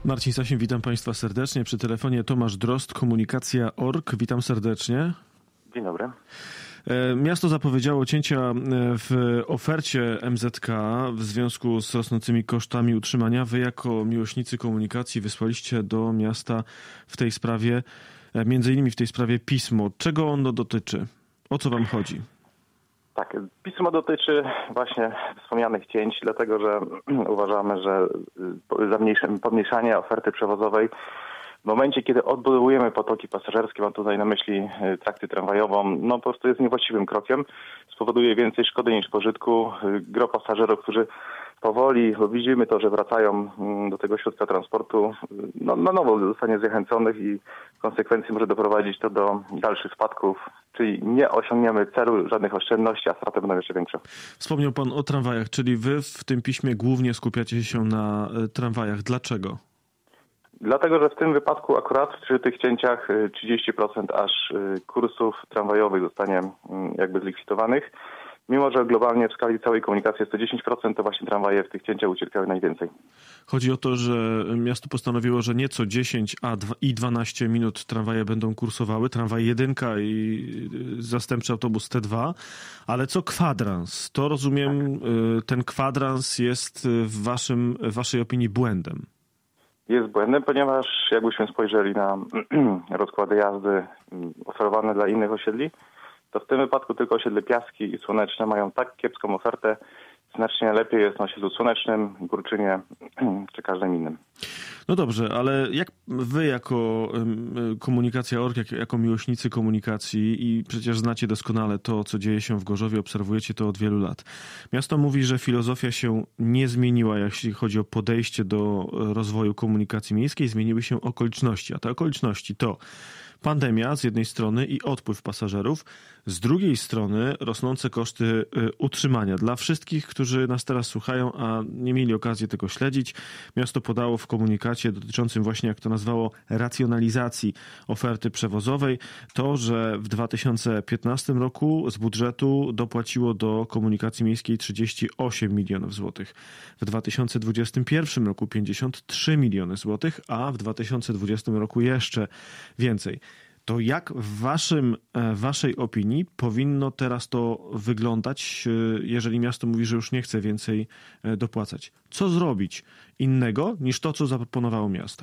Marcin Sasin, witam Państwa serdecznie. Przy telefonie Tomasz Drozd, Komunikacja.org. Witam serdecznie. Dzień dobry. Miasto zapowiedziało cięcia w ofercie MZK w związku z rosnącymi kosztami utrzymania. Wy jako miłośnicy komunikacji wysłaliście do miasta w tej sprawie, między innymi w tej sprawie pismo. Czego ono dotyczy? O co wam chodzi? Tak, pismo dotyczy właśnie wspomnianych cięć, dlatego że uważamy, że pomniejszanie oferty przewozowej w momencie, kiedy odbudowujemy potoki pasażerskie, mam tutaj na myśli trakcję tramwajową, no po prostu jest niewłaściwym krokiem. Spowoduje więcej szkody niż pożytku. Gro pasażerów, którzy powoli, bo widzimy to, że wracają do tego środka transportu, no, na nowo zostanie zniechęconych i w konsekwencji może doprowadzić to do dalszych spadków, czyli nie osiągniemy celu żadnych oszczędności, a straty będą jeszcze większe. Wspomniał Pan o tramwajach, czyli Wy w tym piśmie głównie skupiacie się na tramwajach. Dlaczego? Dlatego, że w tym wypadku akurat przy tych cięciach 30% aż kursów tramwajowych zostanie jakby zlikwidowanych. Mimo że globalnie w skali całej komunikacji jest to 10%, to właśnie tramwaje w tych cięciach ucierpiały najwięcej. Chodzi o to, że miasto postanowiło, że nie co 10 i 12 minut tramwaje będą kursowały, tramwaj 1 i zastępczy autobus T2, ale co kwadrans. To rozumiem, ten kwadrans jest w waszej opinii błędem. Jest błędem, ponieważ jakbyśmy spojrzeli na rozkłady jazdy oferowane dla innych osiedli, to w tym wypadku tylko osiedle Piaski i Słoneczne mają tak kiepską ofertę. Znacznie lepiej jest na osiedlu Słonecznym, Górczynie czy każdym innym. No dobrze, ale jak wy jako Komunikacja.org, jako miłośnicy komunikacji i przecież znacie doskonale to, co dzieje się w Gorzowie, obserwujecie to od wielu lat. Miasto mówi, że filozofia się nie zmieniła, jeśli chodzi o podejście do rozwoju komunikacji miejskiej. Zmieniły się okoliczności, a te okoliczności to pandemia z jednej strony i odpływ pasażerów, z drugiej strony rosnące koszty utrzymania. Dla wszystkich, którzy nas teraz słuchają, a nie mieli okazji tego śledzić, miasto podało w komunikacie dotyczącym właśnie, jak to nazwało, racjonalizacji oferty przewozowej, to, że w 2015 roku z budżetu dopłaciło do komunikacji miejskiej 38 milionów złotych. W 2021 roku 53 miliony złotych, a w 2020 roku jeszcze więcej. To jak w waszej opinii powinno teraz to wyglądać, jeżeli miasto mówi, że już nie chce więcej dopłacać? Co zrobić innego niż to, co zaproponowało miasto?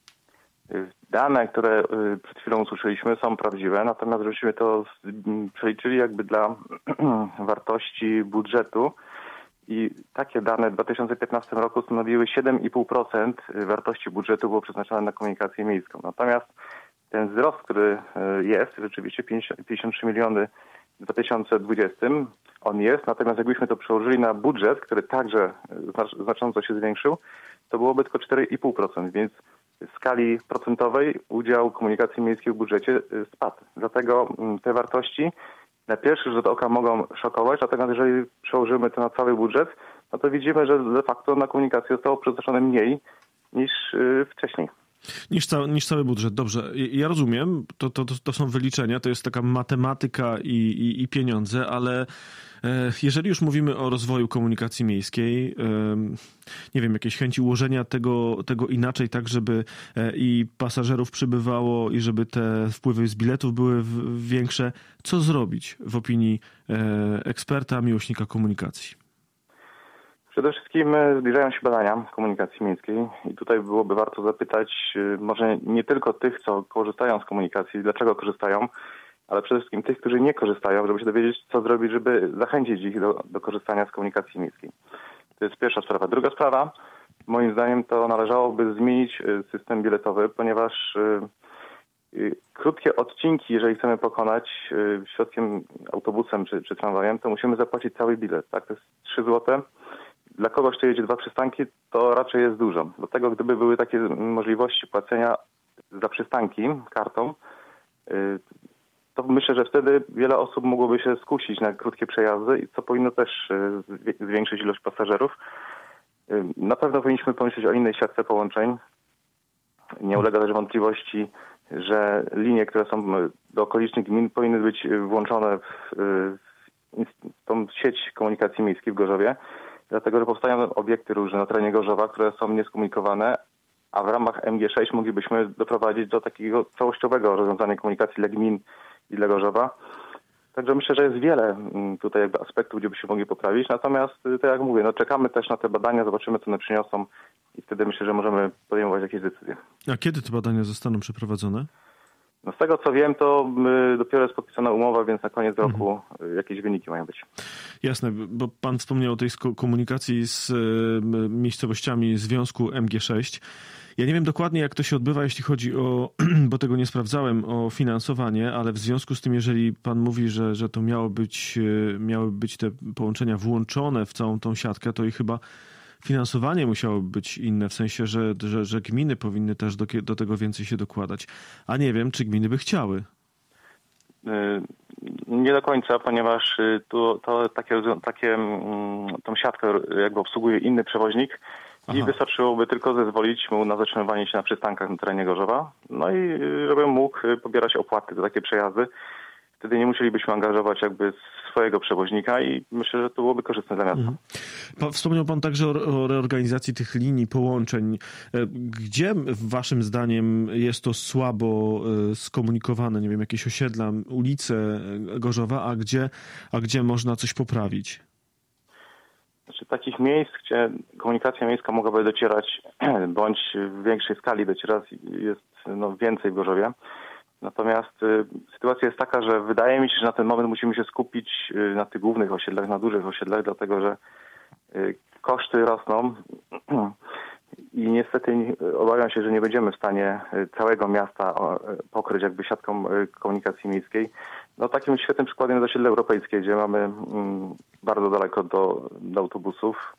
Dane, które przed chwilą usłyszeliśmy, są prawdziwe, natomiast żebyśmy to przeliczyli jakby dla wartości budżetu i takie dane w 2015 roku stanowiły 7,5% wartości budżetu było przeznaczone na komunikację miejską. Natomiast ten wzrost, który jest, rzeczywiście 53 miliony w 2020, on jest, natomiast jakbyśmy to przełożyli na budżet, który także znacząco się zwiększył, to byłoby tylko 4,5%, więc w skali procentowej udział komunikacji miejskiej w budżecie spadł. Dlatego te wartości na pierwszy rzut oka mogą szokować, natomiast jeżeli przełożymy to na cały budżet, no to widzimy, że de facto na komunikację zostało przeznaczone mniej niż wcześniej. Niż cały budżet. Dobrze, ja rozumiem, to są wyliczenia, to jest taka matematyka i pieniądze, ale jeżeli już mówimy o rozwoju komunikacji miejskiej, nie wiem, jakieś chęci ułożenia tego inaczej, tak żeby i pasażerów przybywało i żeby te wpływy z biletów były większe, co zrobić w opinii eksperta, miłośnika komunikacji? Przede wszystkim zbliżają się badania komunikacji miejskiej i tutaj byłoby warto zapytać może nie tylko tych, co korzystają z komunikacji, dlaczego korzystają, ale przede wszystkim tych, którzy nie korzystają, żeby się dowiedzieć, co zrobić, żeby zachęcić ich do korzystania z komunikacji miejskiej. To jest pierwsza sprawa. Druga sprawa, moim zdaniem, to należałoby zmienić system biletowy, ponieważ krótkie odcinki, jeżeli chcemy pokonać środkiem, autobusem czy tramwajem, to musimy zapłacić cały bilet. Tak? To jest 3 zł. Dla kogoś, kto jedzie 2 przystanki, to raczej jest dużo. Dlatego gdyby były takie możliwości płacenia za przystanki kartą, to myślę, że wtedy wiele osób mogłoby się skusić na krótkie przejazdy i co powinno też zwiększyć ilość pasażerów. Na pewno powinniśmy pomyśleć o innej siatce połączeń. Nie ulega też wątpliwości, że linie, które są do okolicznych gmin, powinny być włączone w tą sieć komunikacji miejskiej w Gorzowie, dlatego że powstają obiekty różne na terenie Gorzowa, które są nieskomunikowane, a w ramach MG6 moglibyśmy doprowadzić do takiego całościowego rozwiązania komunikacji dla gmin i dla Gorzowa. Także myślę, że jest wiele tutaj jakby aspektów, gdzie by się mogli poprawić. Natomiast, tak jak mówię, czekamy też na te badania, zobaczymy, co one przyniosą i wtedy myślę, że możemy podejmować jakieś decyzje. A kiedy te badania zostaną przeprowadzone? Z tego, co wiem, to dopiero jest podpisana umowa, więc na koniec roku jakieś wyniki mają być. Jasne, bo pan wspomniał o tej komunikacji z miejscowościami Związku MG6. Ja nie wiem dokładnie, jak to się odbywa, jeśli chodzi o, bo tego nie sprawdzałem, o finansowanie, ale w związku z tym, jeżeli pan mówi, że to miały być te połączenia włączone w całą tą siatkę, to i chyba finansowanie musiało być inne, w sensie, że gminy powinny też do tego więcej się dokładać. A nie wiem, czy gminy by chciały. Nie do końca, ponieważ tą siatkę jakby obsługuje inny przewoźnik. I wystarczyłoby tylko zezwolić mu na zatrzymywanie się na przystankach na terenie Gorzowa. No i żeby mógł pobierać opłaty za takie przejazdy. Wtedy nie musielibyśmy angażować jakby swojego przewoźnika i myślę, że to byłoby korzystne dla miasta. Wspomniał pan także o reorganizacji tych linii połączeń. Gdzie waszym zdaniem jest to słabo skomunikowane? Nie wiem, jakieś osiedla, ulice Gorzowa, a gdzie można coś poprawić? Znaczy, takich miejsc, gdzie komunikacja miejska mogłaby docierać, bądź w większej skali docierać, jest więcej w Gorzowie. Natomiast sytuacja jest taka, że wydaje mi się, że na ten moment musimy się skupić na tych głównych osiedlach, na dużych osiedlach, dlatego że koszty rosną i niestety obawiam się, że nie będziemy w stanie całego miasta pokryć jakby siatką komunikacji miejskiej. Takim świetnym przykładem jest osiedle europejskie, gdzie mamy bardzo daleko do autobusów.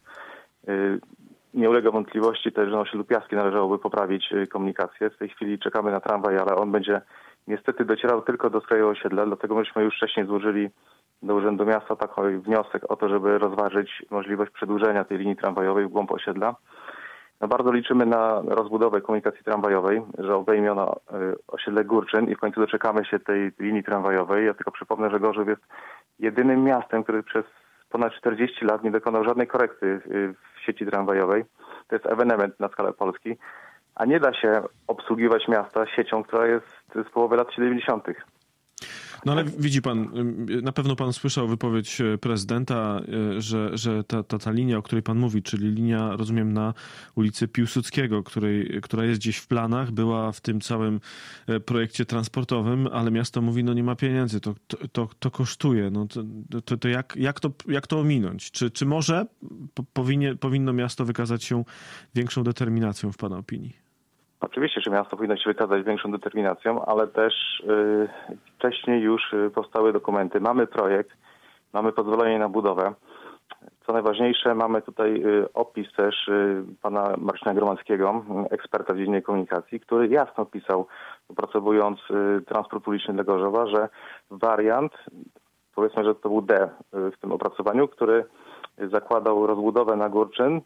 Nie ulega wątpliwości też, że na osiedlu Piaski należałoby poprawić komunikację. W tej chwili czekamy na tramwaj, ale on będzie niestety docierał tylko do skraju osiedla, dlatego myśmy już wcześniej złożyli do Urzędu Miasta taki wniosek o to, żeby rozważyć możliwość przedłużenia tej linii tramwajowej w głąb osiedla. Bardzo liczymy na rozbudowę komunikacji tramwajowej, że obejmie ona osiedle Górczyn i w końcu doczekamy się tej linii tramwajowej. Ja tylko przypomnę, że Gorzów jest jedynym miastem, który przez ponad 40 lat nie dokonał żadnej korekty w sieci tramwajowej. To jest ewenement na skalę Polski, a nie da się obsługiwać miasta siecią, która jest z połowy lat 70. No ale widzi pan, na pewno pan słyszał wypowiedź prezydenta, że ta linia, o której pan mówi, czyli linia, rozumiem, na ulicy Piłsudskiego, która jest gdzieś w planach, była w tym całym projekcie transportowym, ale miasto mówi, nie ma pieniędzy, to kosztuje. To jak to ominąć? Czy może powinno miasto wykazać się większą determinacją w pana opinii? Oczywiście, że miasto powinno się wykazać większą determinacją, ale też wcześniej już powstały dokumenty. Mamy projekt, mamy pozwolenie na budowę. Co najważniejsze, mamy tutaj opis też pana Marcina Gromadskiego, eksperta w dziedzinie komunikacji, który jasno pisał, opracowując transport publiczny dla Gorzowa, że wariant, powiedzmy, że to był D w tym opracowaniu, który zakładał rozbudowę na Górczyn,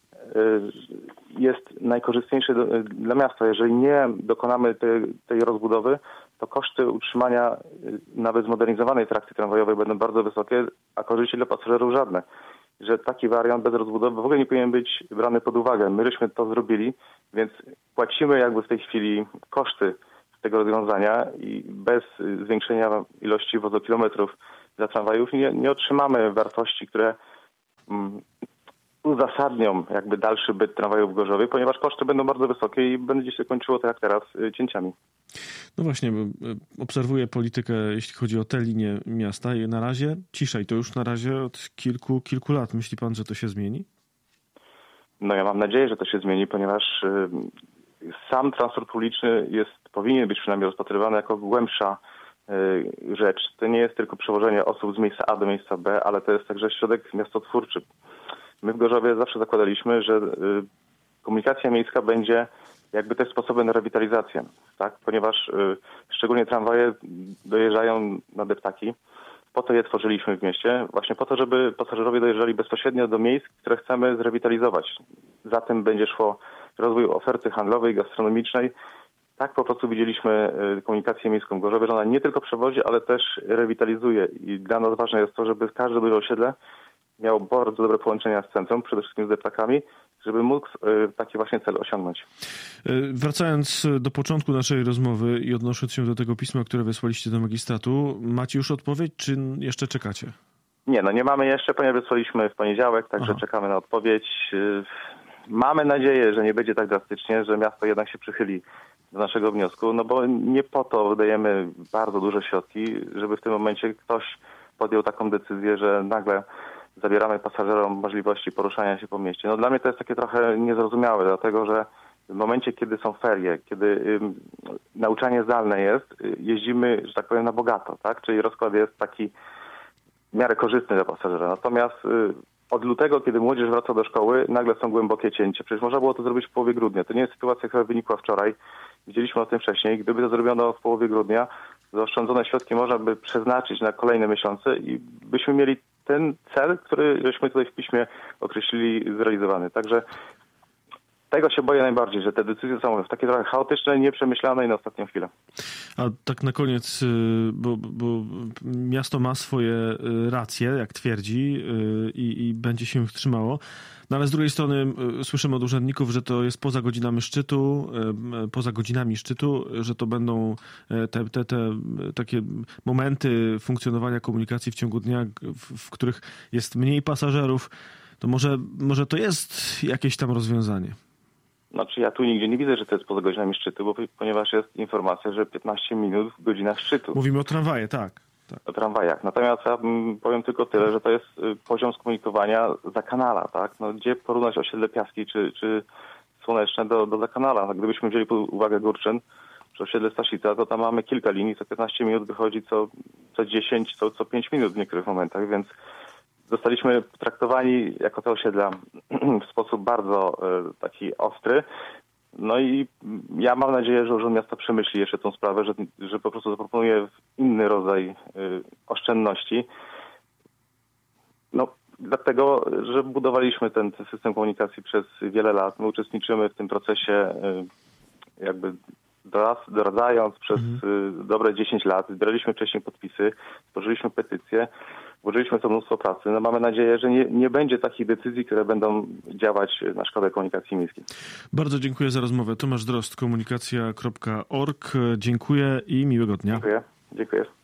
jest najkorzystniejszy dla miasta. Jeżeli nie dokonamy tej rozbudowy, to koszty utrzymania nawet zmodernizowanej trakcji tramwajowej będą bardzo wysokie, a korzyści dla pasażerów żadne. Że taki wariant bez rozbudowy w ogóle nie powinien być brany pod uwagę. My żeśmy to zrobili, więc płacimy jakby w tej chwili koszty tego rozwiązania i bez zwiększenia ilości wozokilometrów dla tramwajów nie otrzymamy wartości, które uzasadnią jakby dalszy byt tramwajów w Gorzowie, ponieważ koszty będą bardzo wysokie i będzie się kończyło tak jak teraz cięciami. No właśnie, obserwuję politykę, jeśli chodzi o te linie miasta i na razie cisza i to już na razie od kilku lat. Myśli pan, że to się zmieni? Ja mam nadzieję, że to się zmieni, ponieważ sam transport publiczny powinien być przynajmniej rozpatrywany jako głębsza rzecz. To nie jest tylko przewożenie osób z miejsca A do miejsca B, ale to jest także środek miastotwórczy. My w Gorzowie zawsze zakładaliśmy, że komunikacja miejska będzie jakby też sposobem na rewitalizację, tak? Ponieważ szczególnie tramwaje dojeżdżają na deptaki. Po to je tworzyliśmy w mieście, właśnie po to, żeby pasażerowie dojeżdżali bezpośrednio do miejsc, które chcemy zrewitalizować. Za tym będzie szło rozwój oferty handlowej, gastronomicznej. Tak po prostu widzieliśmy komunikację miejską w Gorzowie, że ona nie tylko przewozi, ale też rewitalizuje. I dla nas ważne jest to, żeby każde duże osiedle miało bardzo dobre połączenia z centrum, przede wszystkim z deptakami, żeby móc taki właśnie cel osiągnąć. Wracając do początku naszej rozmowy i odnosząc się do tego pisma, które wysłaliście do magistratu, macie już odpowiedź, czy jeszcze czekacie? Nie mamy jeszcze, ponieważ wysłaliśmy w poniedziałek, także czekamy na odpowiedź. Mamy nadzieję, że nie będzie tak drastycznie, że miasto jednak się przychyli do naszego wniosku, no bo nie po to wydajemy bardzo duże środki, żeby w tym momencie ktoś podjął taką decyzję, że nagle zabieramy pasażerom możliwości poruszania się po mieście. No dla mnie to jest takie trochę niezrozumiałe, dlatego że w momencie, kiedy są ferie, kiedy nauczanie zdalne jest, jeździmy, że tak powiem, na bogato, tak? Czyli rozkład jest taki w miarę korzystny dla pasażera. Natomiast od lutego, kiedy młodzież wraca do szkoły, nagle są głębokie cięcia. Przecież można było to zrobić w połowie grudnia. To nie jest sytuacja, która wynikła wczoraj. Widzieliśmy o tym wcześniej. Gdyby to zrobiono w połowie grudnia, zaoszczędzone środki można by przeznaczyć na kolejne miesiące i byśmy mieli ten cel, który żeśmy tutaj w piśmie określili, zrealizowany. Także tego się boję najbardziej, że te decyzje są w takie trochę chaotyczne, nieprzemyślane i na ostatnią chwilę. A tak na koniec, bo miasto ma swoje racje, jak twierdzi, i będzie się ich trzymało. No ale z drugiej strony słyszymy od urzędników, że to jest poza godzinami szczytu, że to będą te takie momenty funkcjonowania komunikacji w ciągu dnia, w których jest mniej pasażerów. To może to jest jakieś tam rozwiązanie. Znaczy ja tu nigdzie nie widzę, że to jest poza godzinami szczytu, ponieważ jest informacja, że 15 minut w godzinach szczytu. Mówimy o tramwaje, tak. O tramwajach. Natomiast ja powiem tylko tyle, że to jest poziom skomunikowania Zakanala, tak? No, gdzie porównać osiedle Piaski czy Słoneczne do Zakanala? No, gdybyśmy wzięli pod uwagę Górczyn czy osiedle Staszica, to tam mamy kilka linii, co 15 minut wychodzi co 10, co 5 minut w niektórych momentach, więc zostaliśmy traktowani jako te osiedla w sposób bardzo taki ostry. No i ja mam nadzieję, że Urząd Miasta przemyśli jeszcze tą sprawę, że po prostu zaproponuje inny rodzaj oszczędności. No dlatego, że budowaliśmy ten system komunikacji przez wiele lat. My uczestniczymy w tym procesie jakby doradzając przez dobre 10 lat. Zbieraliśmy wcześniej podpisy, stworzyliśmy petycje, włożyliśmy w to mnóstwo pracy. No mamy nadzieję, że nie będzie takich decyzji, które będą działać na szkodę komunikacji miejskiej. Bardzo dziękuję za rozmowę. Tomasz Drozd, komunikacja.org. Dziękuję i miłego dnia. Dziękuję.